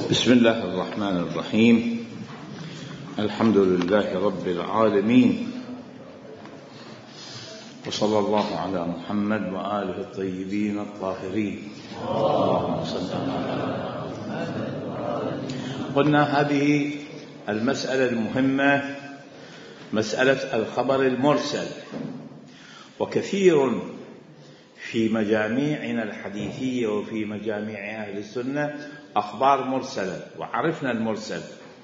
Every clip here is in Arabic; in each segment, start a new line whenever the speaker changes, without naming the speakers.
بسم الله الرحمن الرحيم. الحمد لله رب العالمين، وصلى الله على محمد وآله الطيبين الطاهرين. اللهم صل على محمد. قلنا هذه المسألة المهمة، مسألة الخبر المرسل، وكثير في مجاميعنا الحديثية وفي مجاميع أهل السنة أخبار مرسلة. وعرفنا المرسل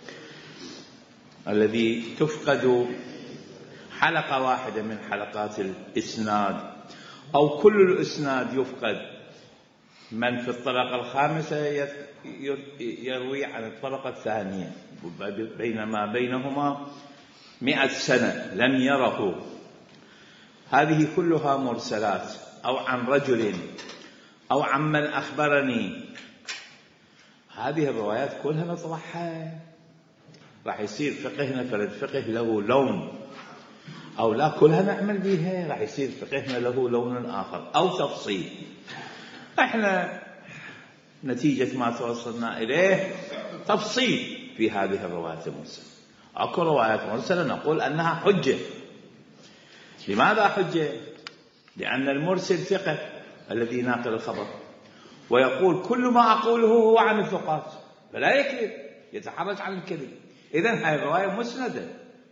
الذي تفقد حلقة واحدة من حلقات الإسناد، أو كل الإسناد يفقد. من في الطبقة الخامسة يروي عن الطبقة الثانية، بينما بينهما 100 سنة لم يره. هذه كلها مرسلات، أو عن رجل، أو عن من أخبرني. هذه الروايات كلها نطرحها، راح يصير فقهنا فرد فقه له لون، أو لا كلها نعمل بها راح يصير فقهنا له لون آخر أو تفصيل. احنا نتيجة ما توصلنا إليه تفصيل في هذه الروايات المرسلة. أكو روايات مرسلة نقول أنها حجة. لماذا حجة؟ لأن المرسل ثقة الذي ناقل الخبر، ويقول كل ما أقوله هو عن الثقات، فلا يكذب، يتحرج عن الكذب. إذن هذه الرواية مسندة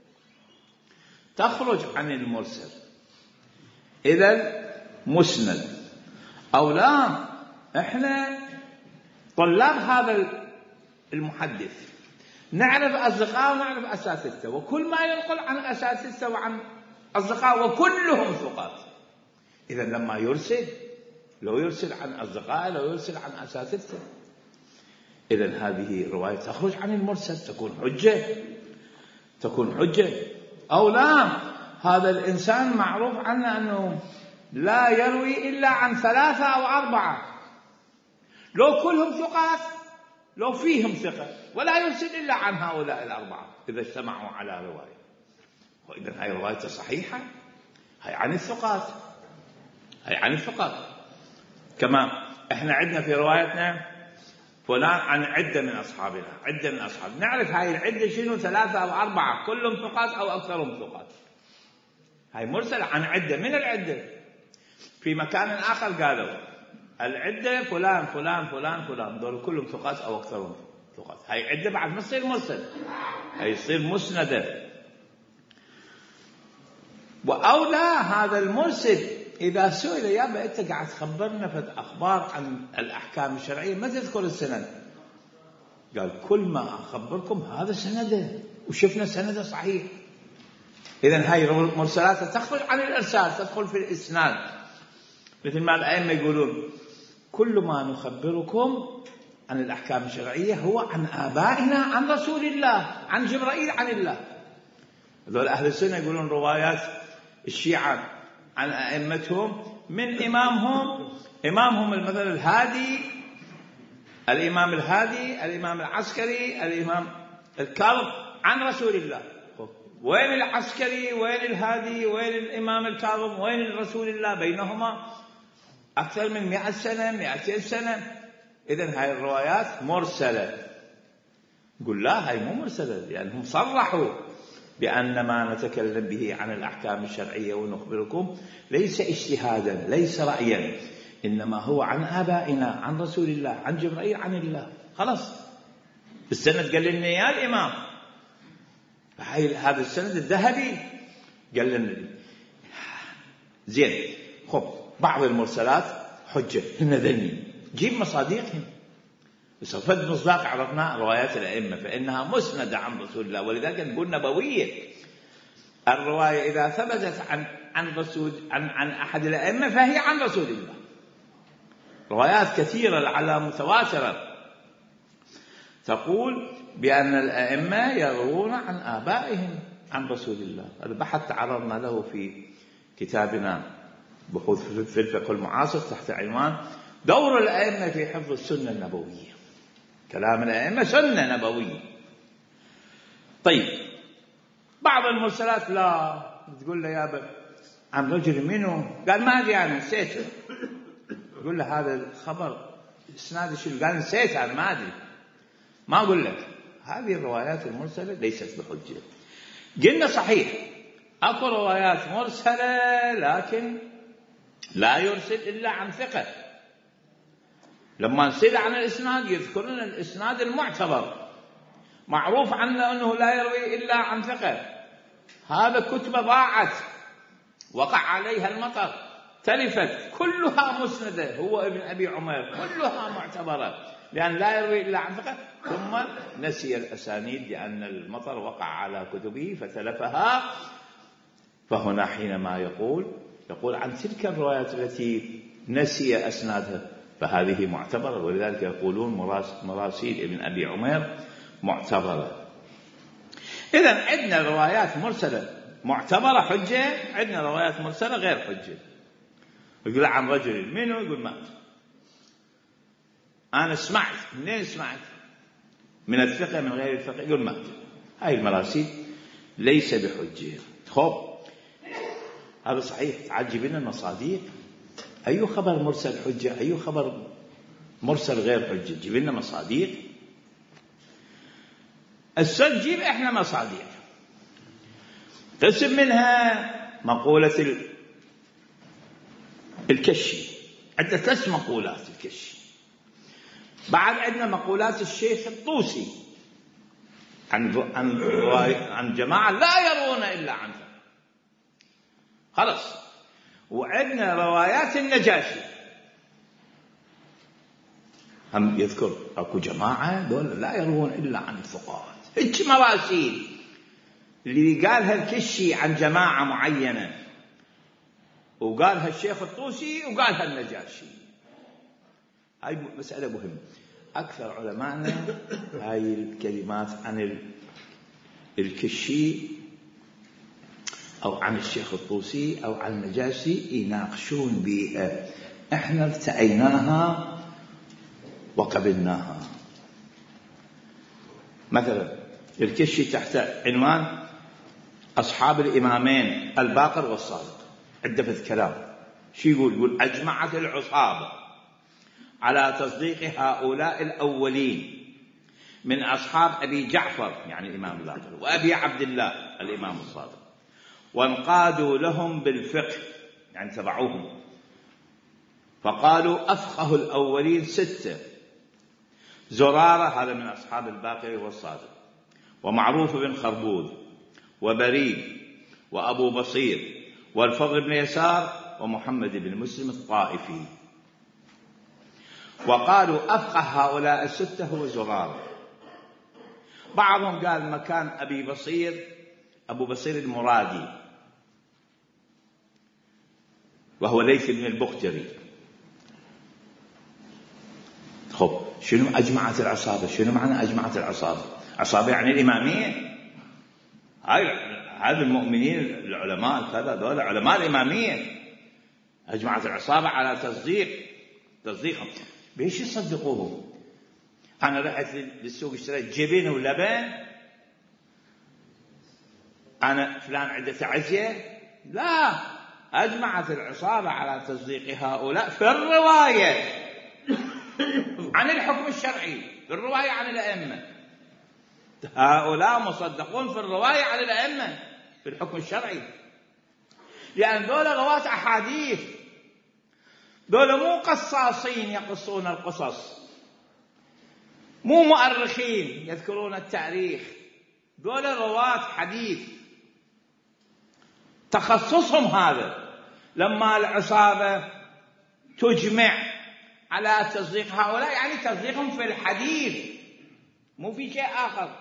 تخرج عن المرسل، إذن مسند. أو لا، إحنا طلاب هذا المحدث نعرف أصدقاء ونعرف أساتذته، وكل ما ينقل عن أساتذته وعن أصدقاء وكلهم ثقات. إذن لما يرسل، لو يرسل عن أصدقائه، لو يرسل عن أساتذته، إذن هذه الرواية تخرج عن المرسل، تكون حجة. أو لا، هذا الإنسان معروف عنه أنه لا يروي إلا عن 3 أو 4، لو كلهم ثقات، لو فيهم ثقة، ولا يرسل إلا عن هؤلاء 4 إذا اجتمعوا على رواية. وإذن هاي رواية صحيحة، هاي عن الثقات، هاي عن الثقات. كما احنا عندنا في روايتنا فلان عن عدة من أصحابنا، عدة من أصحاب، نعرف هاي العدة شنو، 3 أو 4، كلهم ثقات أو أكثرهم ثقات. هاي مرسل عن عدة من العدة. في مكان آخر قالوا العدة فلان فلان فلان فلان، دول كلهم ثقات أو أكثرهم ثقات. هاي عدة بعد ما تصير مرسل، هاي يصير مسندة. وأولى هذا المرسل إذا سئل يابا أنت قاعد تخبرنا في أخبار عن الأحكام الشرعية ما تذكر السند، قال كل ما أخبركم هذا سنده، وشفنا سنده صحيح. إذن هاي مرسلات تخرج عن الإرسال، تدخل في الإسناد. مثل ما الأئمة يقولون كل ما نخبركم عن الأحكام الشرعية هو عن آبائنا عن رسول الله، عن جبرائيل عن الله. هذول أهل السنة يقولون روايات الشيعة عن أئمتهم من إمامهم المثل الهادي، الإمام الهادي، الإمام العسكري، الإمام الكاظم عن رسول الله. وين العسكري، وين الهادي، وين الإمام الكاظم، وين رسول الله؟ بينهما أكثر من 100 سنة، 200 سنة. إذن هاي الروايات مرسلة. قل لا، هاي مو مرسلة، لأنهم صرحوا بأن ما نتكلم به عن الأحكام الشرعية ونخبركم ليس اجتهادا، ليس رأيا، إنما هو عن آبائنا عن رسول الله، عن جبرائيل عن الله. خلاص، السند قال لنا يا الإمام، هذا السند الذهبي قال لنا زين. خب، بعض المرسلات حجة لنا ذني، جيب مصادقهم. بصفة مصداق عرفنا روايات الأئمة فإنها مسندة عن رسول الله، ولذلك نقول نبوية. الرواية إذا ثبتت عن أحد الأئمة فهي عن رسول الله. روايات كثيرة على متواترة تقول بأن الأئمة يروون عن آبائهم عن رسول الله. البحث تعرضنا له في كتابنا بحوث في الفقه المعاصر تحت عنوان دور الأئمة في حفظ السنة النبوية. كلام الأئمة سنة نبوية. طيب، بعض المرسلات لا، تقول له يابا عن رجل منه، قال ما أدري أنا نسيته. يقول له هذا الخبر إسناد شو؟ قال نسيت أنا ما أدري. ما أقول لك هذه الروايات المرسلة ليست بحجة. قلنا صحيح أكو روايات مرسلة لكن لا يرسل إلا عن ثقة. لما نسأل عن الإسناد يذكرون الإسناد المعتبر معروف عنه أنه لا يروي إلا عن ثقة. هذا كتبة ضاعت وقع عليها المطر تلفت كلها مسندة، هو ابن أبي عمير كلها معتبرة لأن لا يروي إلا عن ثقة، ثم نسي الأسانيد لأن المطر وقع على كتبه فتلفها. فهنا حينما يقول عن تلك الروايات التي نسي أسنادها فهذه معتبرة، ولذلك يقولون مراسيل ابن أبي عمير معتبرة. إذن عندنا روايات مرسلة معتبرة حجة، عندنا روايات مرسلة غير حجة. يقول عن رجل منه يقول مات، أنا سمعت منين سمعت؟ من الثقة من غير الثقة يقول مات. هاي المراسيل ليس بحجة. خب هذا صحيح. تعجب لنا المصاديق، أي خبر مرسل حجة أي خبر مرسل غير حجة؟ جيب لنا مصاديق. نجيب إحنا مصاديق. قسم منها مقولة الكشي، عندنا 3 مقولات الكشي. بعد عندنا مقولات الشيخ الطوسي عن جماعة لا يرون إلا عنه خلص. وعندنا روايات النجاشي هم يذكر أكو جماعة دول لا يرون إلا عن الثقات. هيك مراسيل اللي قالها الكشي عن جماعة معينة وقالها الشيخ الطوسي وقالها النجاشي. هاي مسألة مهمة. أكثر علماءنا هاي الكلمات عن الكشي أو عن الشيخ الطوسي أو عن النجاشي يناقشون بها. إحنا ارتأيناها وقبلناها. مثلا الكشي تحت عنوان أصحاب الإمامين الباقر والصادق عدة كلام. شو يقول أجمعت العصابة على تصديق هؤلاء الأولين من أصحاب أبي جعفر يعني الإمام الباقر وأبي عبد الله الإمام الصادق، وانقادوا لهم بالفقه يعني تبعوهم، فقالوا أفقه الأولين 6: زرارة هذا من أصحاب الباقر والصادق، ومعروف بن خربوذ، وبريد، وأبو بصير، والفضل بن يسار، ومحمد بن مسلم الطائفي. وقالوا أفقه هؤلاء 6 هو زرارة. بعضهم قال مكان أبو بصير المرادي وهو ليث بن البختري. خب شنو أجمعت العصابة؟ شنو معنى أجمعت العصابة؟ عصابة يعني الإمامية. هذا المؤمنين العلماء كذا دول علماء الإمامية. أجمعت العصابة على تصديقهم. بيش يصدقوهم؟ أنا رحت للسوق اشتريت جبن ولبن، أنا فلان عنده تعزية؟ لا، أجمعت العصابة على تصديق هؤلاء في الرواية عن الحكم الشرعي، في الرواية عن الأئمة. هؤلاء مصدقون في الرواية عن الأئمة في الحكم الشرعي، لأن دول رواة أحاديث، دول مو قصاصين يقصون القصص، مو مؤرخين يذكرون التاريخ، دول رواة حديث تخصصهم هذا. لما العصابة تجمع على تصديق هؤلاء يعني تصديقهم في الحديث مو في شيء آخر.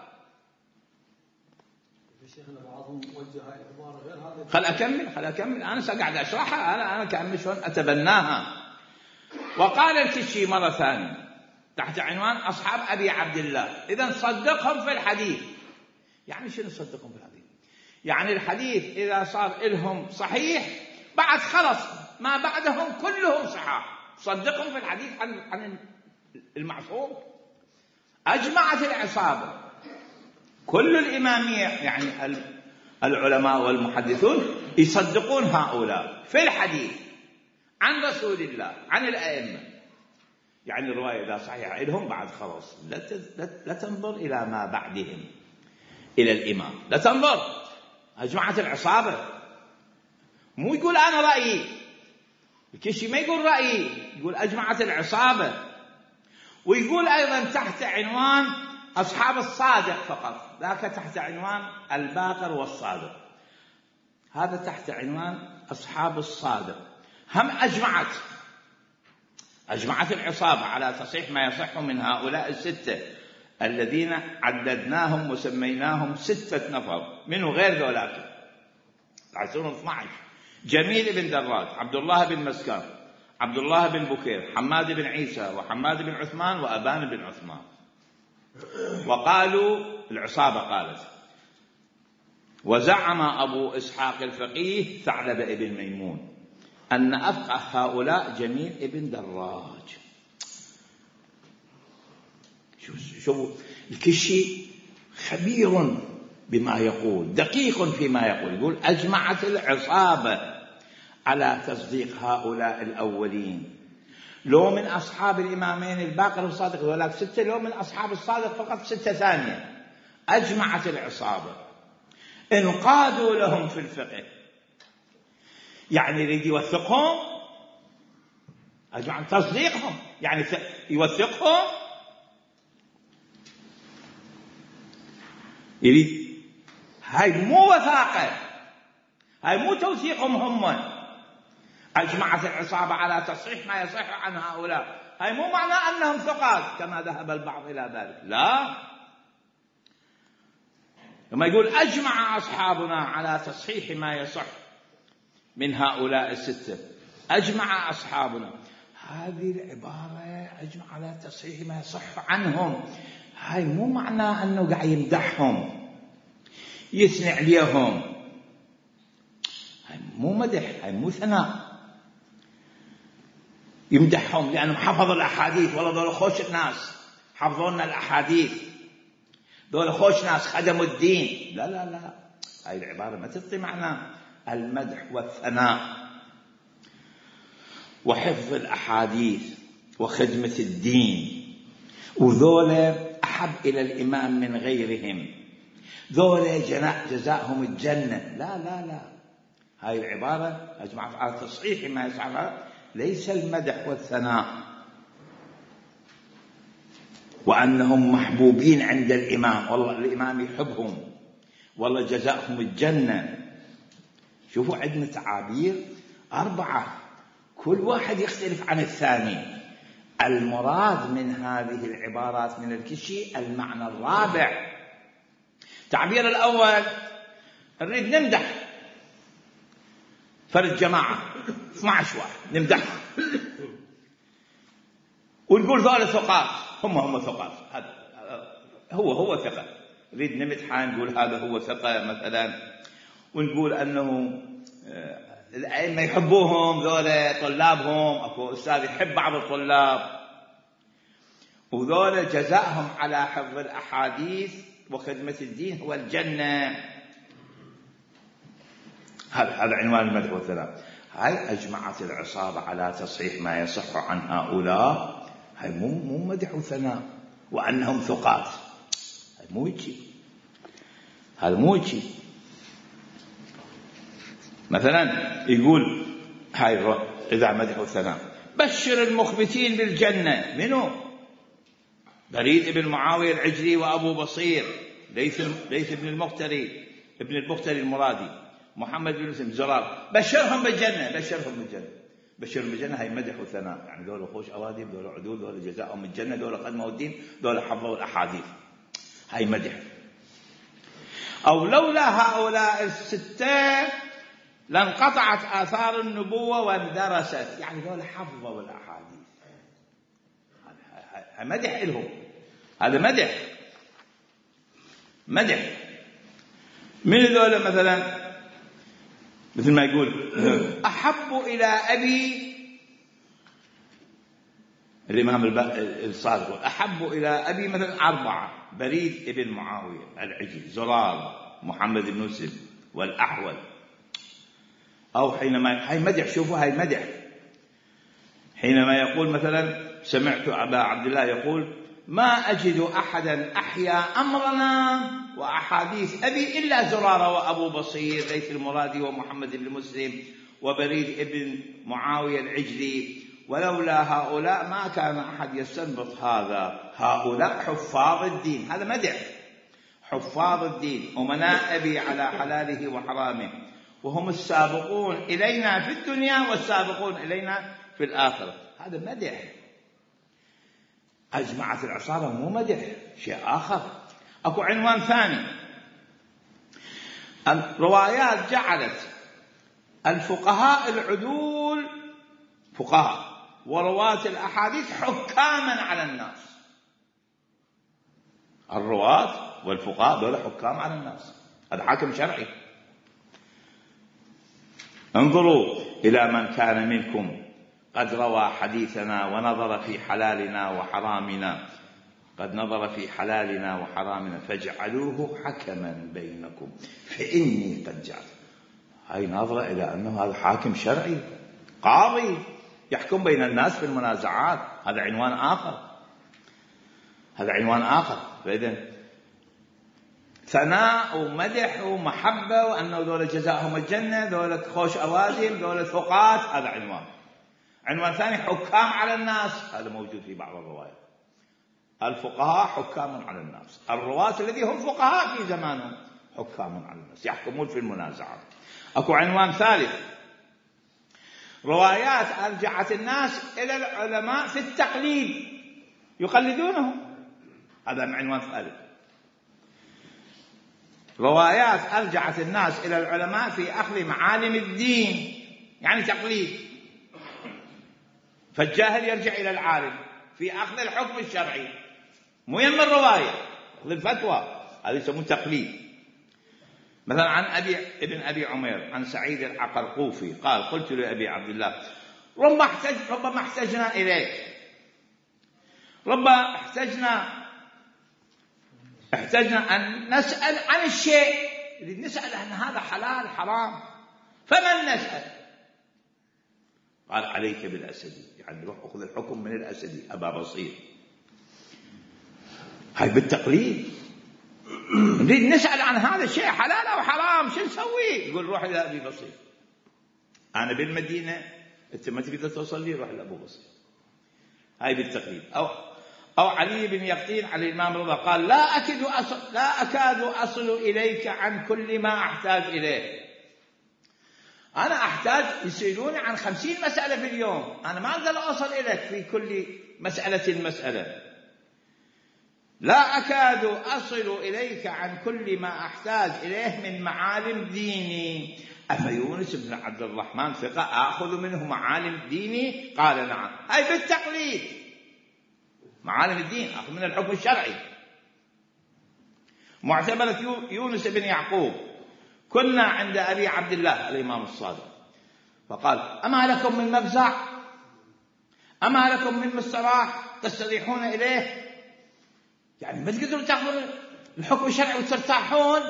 خل أكمل أنا سأقعد أشرحها، أنا كأمل شلون أتبناها. وقال الكشي مرة ثانية تحت عنوان أصحاب أبي عبد الله، إذن صدقهم في الحديث. يعني شنو صدقهم في الحديث؟ يعني الحديث إذا صار إلهم صحيح بعد خلص ما بعدهم كلهم صحاح، صدقهم في الحديث عن المعصوم. أجمعت العصابة كل الإمامية يعني العلماء والمحدثون يصدقون هؤلاء في الحديث عن رسول الله عن الأئمة. يعني الرواية إذا صحيحة لهم بعد خلاص لا تنظر إلى ما بعدهم، إلى الإمام لا تنظر. أجمعت العصابة، مو يقول أنا رأيي، الكشي ما يقول رأيي، يقول أجمعت العصابة. ويقول أيضا تحت عنوان أصحاب الصادق فقط، ذاك تحت عنوان الباقر والصادق، هذا تحت عنوان أصحاب الصادق. هم أجمعت العصابة على تصحيح ما يصح من هؤلاء الستة الذين عددناهم وسميناهم 6 نفر، منه غير ذولاك يصيرون 12: جميل بن دراج، عبد الله بن مسكر، عبد الله بن بكير، حماد بن عيسى، وحماد بن عثمان، وأبان بن عثمان. وقالوا العصابة قالت: وزعم أبو إسحاق الفقيه ثعلبة بن ميمون أن أفقه هؤلاء جميل بن دراج. شوفوا الكشي خبير بما يقول، دقيق فيما يقول. يقول أجمعت العصابة على تصديق هؤلاء الأولين، لو من أصحاب الإمامين الباقر والصادق ولاك 6، لو من أصحاب الصادق فقط 6 ثانية. أجمعت العصابة، انقادوا لهم في الفقه، يعني يريد يوثقهم. أجمع تصديقهم يعني يوثقهم، يريد. هاي مو وثاقة، هاي مو توثيقهم هم. أجمعت العصابة على تصحيح ما يصح عن هؤلاء، هاي مو معنى أنهم ثقات كما ذهب البعض إلى ذلك، لا. لما يقول أجمع أصحابنا على تصحيح ما يصح من هؤلاء ال6، أجمع أصحابنا، هذه العبارة أجمع على تصحيح ما يصح عنهم، هاي مو معنى أنه قاعد يمدحهم يثني عليهم، هاي مو مدح، هاي مو ثناء. يمدحهم لأنهم حفظوا الأحاديث، والله دول خوش الناس، حفظوا لنا الأحاديث، دول خوش ناس، خدموا الدين. لا لا لا، هاي العبارة ما تعطي معنى المدح والثناء وحفظ الأحاديث وخدمة الدين. وذولا أحب إلى الإمام من غيرهم، ذولا جزاءهم الجنة. لا لا لا، هاي العبارة أجمعت على تصحيح ما يسعى، ليس المدح والثناء وأنهم محبوبين عند الإمام، والله الإمام يحبهم، والله جزاءهم الجنة. شوفوا عندنا تعابير 4 كل واحد يختلف عن الثاني. المراد من هذه العبارات من الكشي المعنى الرابع. التعبير الأول نريد نمدح فرد جماعة 12 واحد نمدحهم ونقول ذول ثقات، هم ثقات، هذا هو ثقة. نريد نمدحه نقول هذا هو ثقة مثلا، ونقول أنه الأئمة يحبوهم، ذولا طلابهم، أكو أستاذ يحب بعض الطلاب، وذولا جزاءهم على حفظ الأحاديث وخدمة الدين هو الجنة. هذا عنوان المدح والثناء. هاي أجمعت العصابة على تصحيح ما يصح عن هؤلاء، هاي مو مدح وثناء وأنهم ثقات، هاي مو يجي، هذا مو يجي. مثلا يقول هاي إذا مدح والثناء: بشر المخبتين بالجنة. منو؟ بريد ابن معاوية العجلي وأبو بصير، ليث ابن المختري، ابن المختري المرادي، محمد بن مسلم زرار. بشرهم بالجنة، بشرهم بالجنة، هاي مدح وثناء، يعني دول خوش أوادم، دول عدول، دول جزاءهم الجنة، دول خدموا الدين، دول حفظوا الأحاديث، هاي مدح. أو لولا هؤلاء 6 لانقطعت آثار النبوة واندرست، يعني دول حفظوا الأحاديث، هذا مدح لهم، هذا مدح. من ذولا مثلا مثل ما يقول أحب إلى أبي الإمام الصادق، أحب إلى أبي مثلا 4: بريد ابن معاوية العجلي، زرار، محمد بن مسلم، والأحول. أو حينما هاي مدح، شوفوا هاي مدح، حينما يقول مثلا سمعت أبا عبد الله يقول: ما أجد أحدا أحيا أمرنا وأحاديث أبي إلا زرارة وأبو بصير ليث المرادي ومحمد بن مسلم وبريد ابن معاوية العجلي، ولولا هؤلاء ما كان أحد يستنبط هذا. هؤلاء حفاظ الدين، هذا مدح، حفاظ الدين أمناء أبي على حلاله وحرامه، وهم السابقون إلينا في الدنيا والسابقون إلينا في الآخرة. هذا مدح. أجمعت العصابة مو مدح، شيء آخر. أكو عنوان ثاني: الروايات جعلت الفقهاء العدول فقهاء ورواة الأحاديث حكاما على الناس. الرواة والفقهاء دول حكام على الناس، هذا حاكم شرعي. انظروا إلى من كان منكم قد روى حديثنا ونظر في حلالنا وحرامنا، قد نظر في حلالنا وحرامنا فاجعلوه حكما بينكم فإني قد جعلت. هاي ناظرة إلى أنه هذا حاكم شرعي، قاضي يحكم بين الناس في المنازعات. هذا عنوان آخر، هذا عنوان آخر. فإذن ثناء ومدح ومحبة وأنه ذولا جزاءهم الجنة، ذولا خوش أوازم، ذولا ثقات، هذا عنوان. عنوان ثاني: حكام على الناس، هذا موجود في بعض الروايات. الفقهاء حكام على الناس، الرواة الذين هم فقهاء في زمانهم حكام على الناس، يحكمون في المنازعات. أكو عنوان ثالث: روايات أرجعت الناس إلى العلماء في التقليد، يقلدونهم، هذا عنوان ثالث. روايات أرجعت الناس إلى العلماء في أخذ معالم الدين، يعني تقليد. فالجاهل يرجع إلى العالم في أخذ الحكم الشرعي، مو يم الرواية، أخذ الفتوى، هذا يسمونه تقليد. مثلا عن ابن أبي عمير عن سعيد العقرقوفي قال: قلت لأبي عبد الله: ربما احتجنا إليك، ربما احتجنا أن نسأل عن الشيء، نسأل أن هذا حلال حرام، فمن نسأل؟ قال: عليك بالأسدي، يعني روح أخذ الحكم من الأسدي أبا بصير. هاي بالتقليد، نريد نسأل عن هذا الشيء حلال أو حرام، شو نسوي؟ يقول: روح إلى أبي بصير، أنا بالمدينة، أنت ما تقدر توصل لي، روح إلى أبو بصير. هاي بالتقليد. أو علي بن يقطين على الإمام رضا قال: لا أكاد أصل إليك عن كل ما أحتاج إليه. أنا أحتاج يسألوني عن 50 مسألة في اليوم، أنا ما أقدر أصل إليك في كل مسألة. لا أكاد أصل إليك عن كل ما أحتاج إليه من معالم ديني. أفيونس بن عبد الرحمن ثقة أخذ منه معالم ديني؟ قال: نعم. هاي بالتقليد، معالم الدين أخذ من الحكم الشرعي. معتبرة يونس بن يعقوب: كنا عند أبي عبد الله الإمام الصادق فقال: أما لكم من مفزع؟ أما لكم من مستراح تستريحون إليه؟ يعني ما تقدروا تأخذوا الحكم الشرعي وترتاحون؟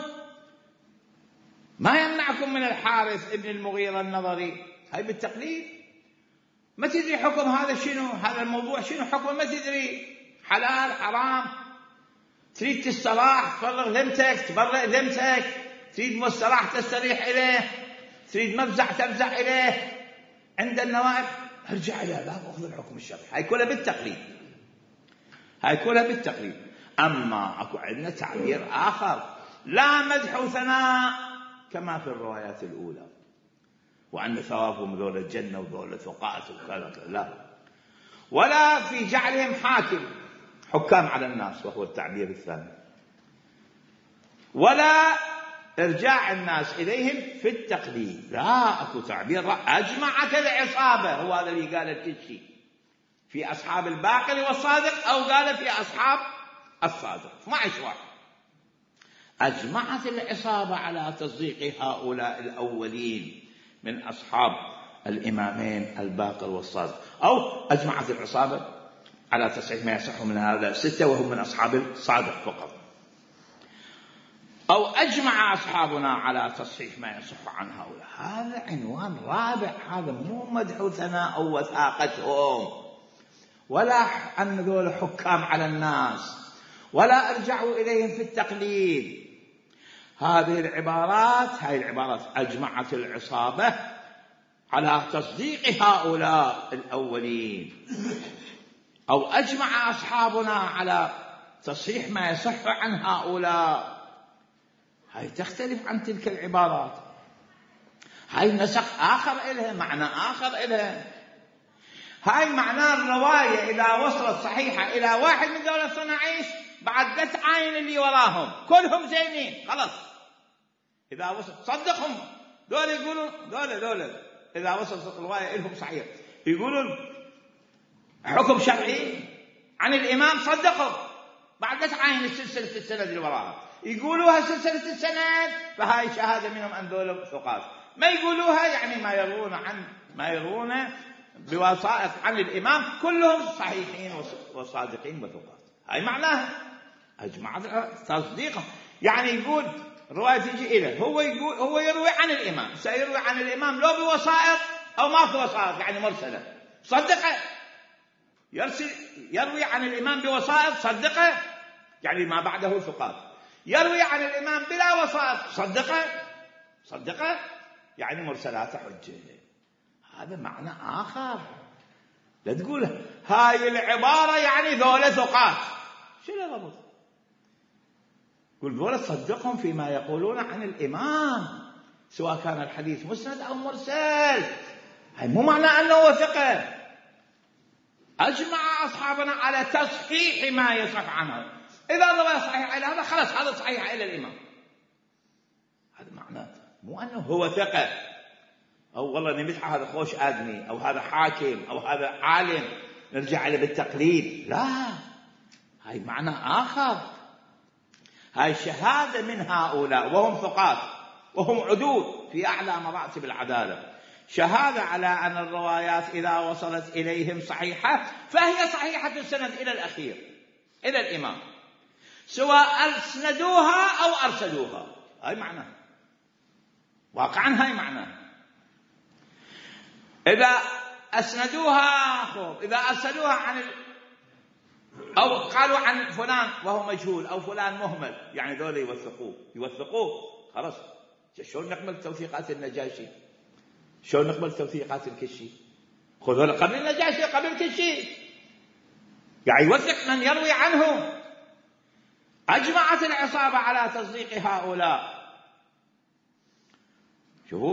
ما يمنعكم من الحارث ابن المغيرة النظري. هاي بالتقليد، ما تدري حكم هذا شنو، هذا الموضوع شنو حكم، ما تدري حلال حرام، تريد تستراح تفرغ ذمتك تبرئ ذمتك، تريد مستراح تستريح إليه، تريد مفزع تفزع إليه. عند النوائب ارجع إلى لا أخذ الحكم الشرعي. هاي كلها بالتقليد، هاي كلها بالتقليد. أما أكو عندنا تعبير آخر: لا مدح وثناء كما في الروايات الأولى، وأن ثوابهم ذول الجنة وذول ثقات وكذا، لا، ولا في جعلهم حكام على الناس، وهو التعبير الثاني، ولا إرجاع الناس إليهم في التقليد. لا، أكو تعبير أجمعت العصابة، هو هذا اللي قال الكشي في أصحاب الباقر والصادق، أو قال في أصحاب الصادق 12 واحد. أجمعت العصابة على تصديق هؤلاء الأولين من أصحاب الإمامين الباقر والصادق، أو أجمعت العصابة على تصحيح ما يصح من هذا 6 وهم من أصحاب الصادق فقط، أو أجمع أصحابنا على تصحيح ما يصح عن هؤلاء. هذا عنوان رابع، هذا مو مدح ثناء أو وثاقتهم ولا أن ذول حكام على الناس، ولا ارجعوا إليهم في التقليد. هذه العبارات أجمعت العصابة على تصديق هؤلاء الأولين، أو أجمع أصحابنا على تصحيح ما يصح عن هؤلاء. هاي تختلف عن تلك العبارات، هاي نسق آخر إلها، معنى آخر إلها. هاي معنى الرواية إذا وصلت صحيحة إلى واحد من دولة 12 بعد لا تعاين اللي وراهم كلهم زينين خلاص. إذا وصل صدقهم، دول يقولون دول إذا وصلت الرواية إلهم صحيح يقولون حكم شرعي عن الإمام، صدقهم بعد لا تعاين سلسلة السند اللي وراها. يقولوها سلسلة السند فهاي شهادة منهم أن دول ثقات. ما يقولوها يعني ما يرون بوسائط عن الإمام كلهم صحيحين وصادقين وثقات. هاي معناها أجمع تصديقه. يعني يقول الرواية تجي إليه، هو يروي عن الإمام، سيروي عن الإمام لو بوسائط أو ما في وسائط، يعني مرسلة، صدقه. يروي عن الإمام بوسائط، صدقه، يعني ما بعده ثقات. يروي عن الإمام بلا وسائط، صدقه، يعني مرسلات حجة. هذا معنى آخر. لا تقول هاي العبارة يعني ذولا ثقات، شو الربط؟ قل ذولا تصدقهم فيما يقولون عن الإمام سواء كان الحديث مسند أو مرسل. هاي مو معنى أنه ثقة. أجمع أصحابنا على تصحيح ما يصح عنه. إذا الرواية صحيحة إلى هذا خلاص، هذا صحيح إلى الإمام. هذا معناه مو أنه هو ثقة، أو والله نمدح هذا خوش آدمي، أو هذا حاكم، أو هذا عالم نرجع له بالتقليد. لا، هاي معنى آخر. هاي شهادة من هؤلاء وهم ثقات وهم عدول في أعلى مراتب العدالة، شهادة على أن الروايات إذا وصلت إليهم صحيحة فهي صحيحة السند إلى الأخير، إلى الإمام، سواء أسندوها أو أرسلوها. هاي معنى واقعا، هاي معنى. إذا أسندوها إذا أرسلوها عن أو قالوا عن فلان وهو مجهول أو فلان مهمل، يعني دول يوثقوه خلاص. شلون نقبل توثيقات النجاشي؟ شلون نقبل توثيقات الكشي؟ خذوا قبل النجاشي قبل الكشي، يعني يوثق من يروي عنه. أجمعت العصابة على تصديق هؤلاء. شوفوا،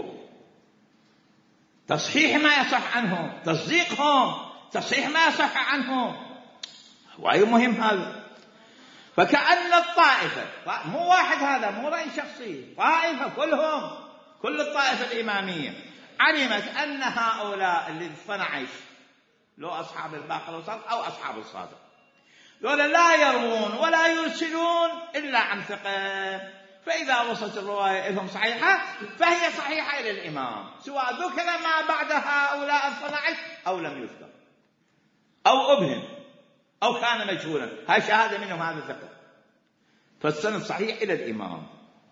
تصحيح ما يصح عنهم، تصديقهم، تصحيح ما يصح عنهم، وأي مهم هذا. فكأن الطائفة، مو واحد، هذا مو رأي شخصي، طائفة كلهم، كل الطائفة الإمامية علمت أن هؤلاء اللي 12 لو أصحاب الباقر والصادق أو أصحاب الصادق دول لا يروون ولا يرسلون إلا عن ثقة. فإذا وصلت الرواية لهم صحيحة فهي صحيحة إلى الإمام، سواء ذكر ما بعد هؤلاء 12 أو لم يذكر أو أبهم أو كان مجهولا. هاي شهادة منهم، هذا ثقة، فالسند صحيح إلى الإمام.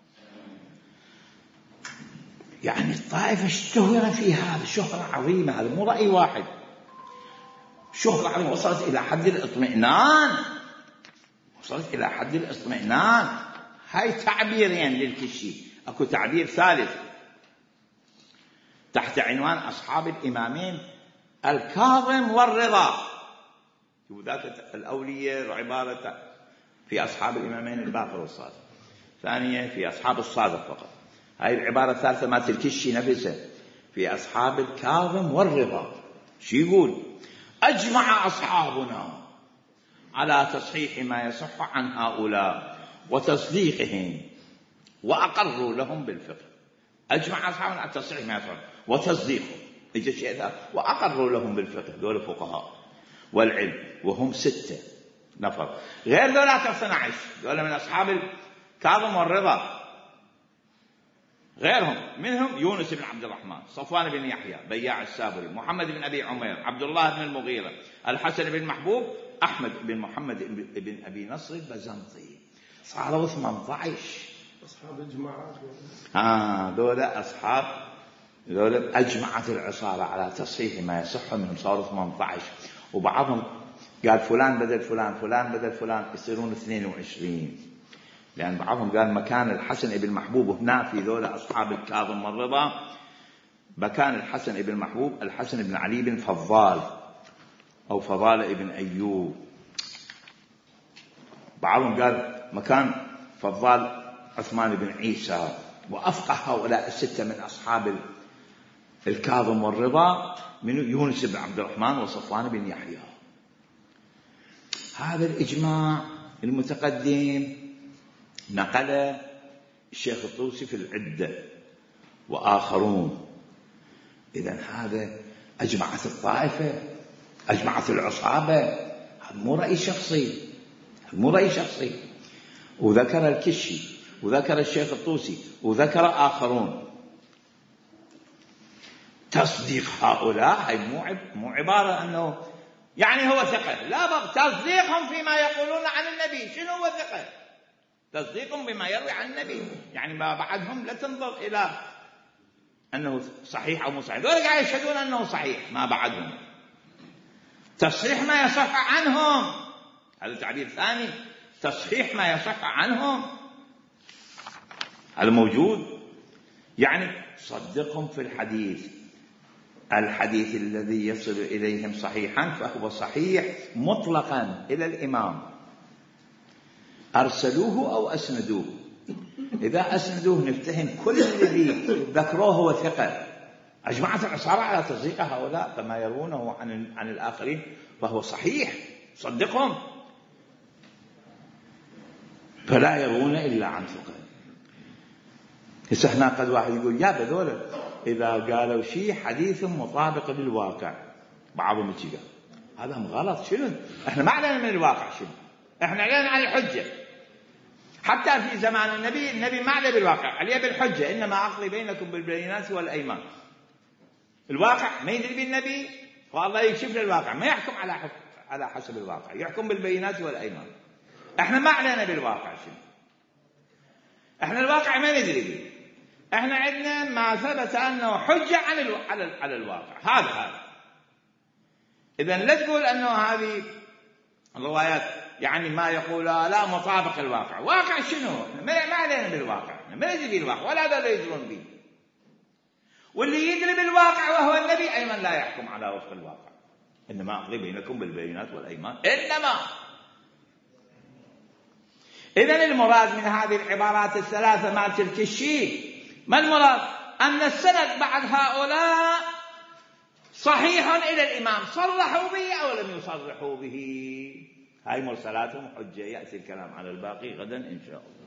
يعني الطائفة اشتهر في هذا شهرة عظيمة، هذا مو رأي واحد، شهرة عظيمة وصلت إلى حد الإطمئنان، وصلت إلى حد الإطمئنان. هاي تعبيرين للكشي، أكو تعبير ثالث تحت عنوان أصحاب الإمامين الكاظم والرضا. وذات الأولية عبارة في أصحاب الإمامين الباقر والصادق، ثانية في أصحاب الصادق فقط. هاي العبارة الثالثة ما تلكشي نفسه في أصحاب الكاظم والرضا. شو يقول؟ أجمع أصحابنا على تصحيح ما يصح عن هؤلاء وتصديقهم وأقروا لهم بالفقه. أجمع أصحابنا على تصحيح ما يصح وتصديقهم، يجي شيء ذا، وأقروا لهم بالفقه. دول فقهاء والعلم، وهم 6 نفر غير دولة 12، دول من أصحاب الكاظم والرضا. غيرهم منهم يونس بن عبد الرحمن، صفوان بن يحيى، بياع السابري، محمد بن أبي عمير، عبد الله بن المغيرة، الحسن بن محبوب، أحمد بن محمد بن أبي نصر البزنطي. صاروا 18
أصحاب الجماعات.
دول أصحاب، دول أجمعت العصابة على تصحيح ما يصح منهم، صاروا 18. وبعضهم قال فلان بدل فلان، فلان بدل فلان، يصيرون 22. لأن بعضهم قال مكان الحسن بن محبوب هنا في ذولا أصحاب الكاظم والرضا، مكان الحسن بن محبوب الحسن بن علي بن فضال أو فضال بن أيوب. بعضهم قال مكان فضال عثمان بن عيسى. وأفقه هؤلاء الستة من أصحاب الكاظم والرضا من يونس بن عبد الرحمن وصفوان بن يحيى. هذا الإجماع المتقدم نقل الشيخ الطوسي في العدة وآخرون. إذن هذا أجمعت الطائفة، أجمعت العصابة، هذا مو رأي شخصي، مو رأي شخصي. وذكر الكشي وذكر الشيخ الطوسي وذكر آخرون. تصديق هؤلاء هي مو عبارة أنه يعني هو ثقة، لا بل تصديقهم فيما يقولون عن النبي. شنو هو ثقة؟ تصديقهم بما يروي عن النبي، يعني ما بعدهم لا تنظر إلى أنه صحيح أو مو صحيح، دول قاعد يشهدون أنه صحيح، ما بعدهم تصحيح ما يصح عنهم. هذا تعبير ثاني، تصحيح ما يصح عنهم، هذا موجود. يعني صدقهم في الحديث الذي يصل إليهم صحيحا فهو صحيح مطلقا إلى الإمام، أرسلوه أو أسندوه. إذا أسندوه نفتهم كل الذي ذكروه هو ثقة. أجمعت العصارى على تصديق هؤلاء، فما يرونه عن الآخرين فهو صحيح، صدقهم، فلا يرون إلا عن ثقة. هنا قد واحد يقول يا بذول إذا قالوا شيء حديث مطابق للواقع، بعضهم يقول هذا غلط. شنو احنا ما علينا من الواقع، شنو احنا علينا عن الحجة. حتى في زمان النبي ما عليه بالواقع، عليه بالحجة. إنما أقضي بينكم بالبينات والأيمان. الواقع ما يدري بالنبي، والله يكشف الواقع، ما يحكم على حسب الواقع، يحكم بالبينات والأيمان. احنا ما علينا بالواقع شنو، احنا الواقع ما ندري به، احنا عندنا ما ثبت أنه حجة على الواقع. هذا إذن لا تقول أنه هذه الروايات يعني ما يقول لا مطابق الواقع. واقع شنو؟ ما علينا بالواقع، ما ندري بالواقع ولا هذا لا يدرون به. واللي يدري بالواقع وهو النبي أيضا لا يحكم على وفق الواقع. إنما أقضي بينكم بالبينات والأيمان. إنما إذن المراد من هذه العبارات الثلاثة مع تلك الشيء ما المراد؟ أن السند بعد هؤلاء صحيح إلى الإمام، صرحوا به أو لم يصرحوا به. هاي مرسلاتهم حجة. يأتي الكلام على الباقي غدا إن شاء الله.